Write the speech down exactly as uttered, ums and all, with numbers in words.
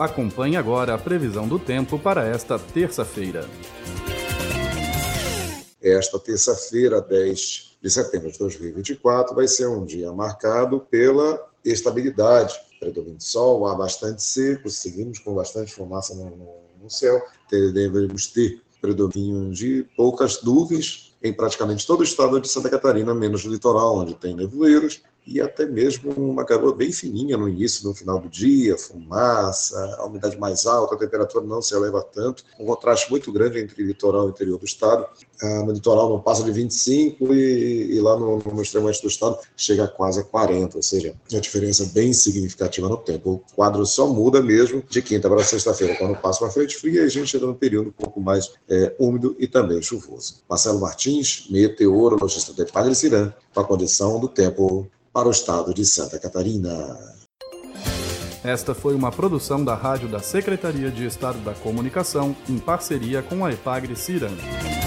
Acompanhe agora a previsão do tempo para esta terça-feira. Esta terça-feira, dez de setembro de dois mil e vinte e quatro, vai ser um dia marcado pela estabilidade. Predomínio de sol, ar bastante seco, seguimos com bastante fumaça no, no, no céu. Devemos ter predomínio de poucas nuvens em praticamente todo o estado de Santa Catarina, menos no litoral, onde tem nevoeiros, e até mesmo uma garoa bem fininha no início, no final do dia, fumaça, a umidade mais alta, a temperatura não se eleva tanto, um contraste muito grande entre litoral e interior do estado. Ah, no litoral não passa de vinte e cinco e, e lá no, no extremo oeste do estado chega a quase a quarenta, ou seja, uma diferença bem significativa no tempo. O quadro só muda mesmo de quinta para sexta-feira, quando passa uma frente fria e a gente entra num período um pouco mais é, úmido e também chuvoso. Marcelo Martins, meteorologista de Padre Cirã, com a condição do tempo para o estado de Santa Catarina. Esta foi uma produção da Rádio da Secretaria de Estado da Comunicação, em parceria com a Epagre Cirã.